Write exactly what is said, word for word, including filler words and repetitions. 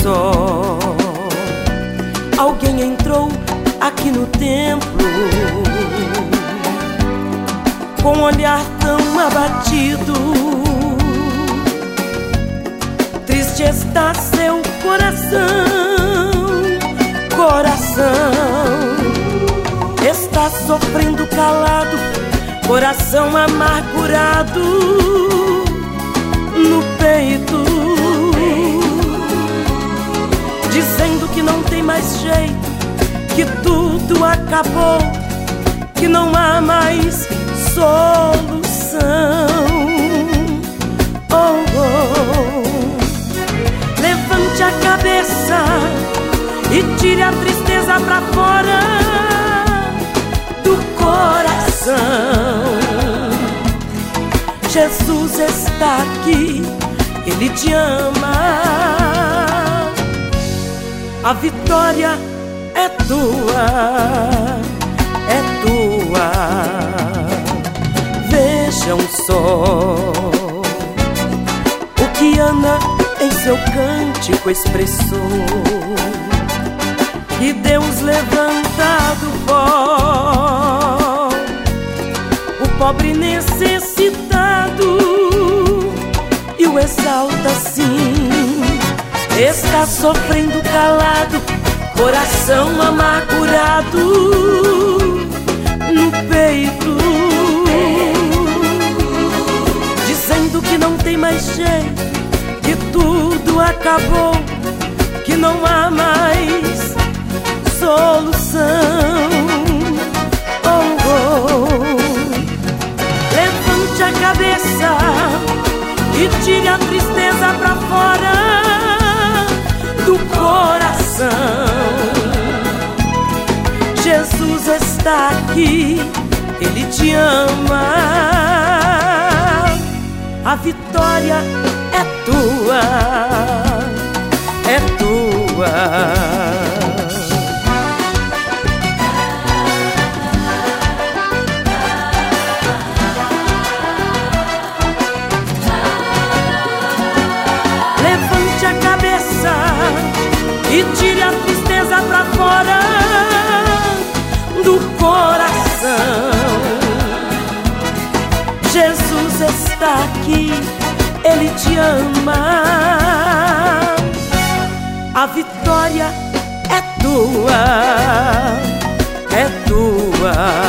só. Alguém entrou aqui no templo com um olhar tão abatido. Triste está seu coração, coração. Está sofrendo calado, coração amargurado no peito, dizendo que não tem mais jeito, que tudo acabou, que não há mais solução. Oh, oh. Levante a cabeça e tire a tristeza pra fora do coração. Jesus está aqui, Ele te ama. A vitória é tua, é tua. Vejam só o que Ana em seu cântico expressou, que Deus levanta do pó o pobre necessitado e o exalta assim. Está sofrendo calado, coração amargurado no peito, dizendo que não tem mais jeito, que tudo acabou, que não há mais solução. Oh, oh. Levante a cabeça e tire a tristeza pra fora do coração. Jesus está aqui, Ele te ama. A vitória é tua, é tua. E tire a tristeza pra fora do coração. Jesus está aqui, Ele te ama. A vitória é tua, é tua.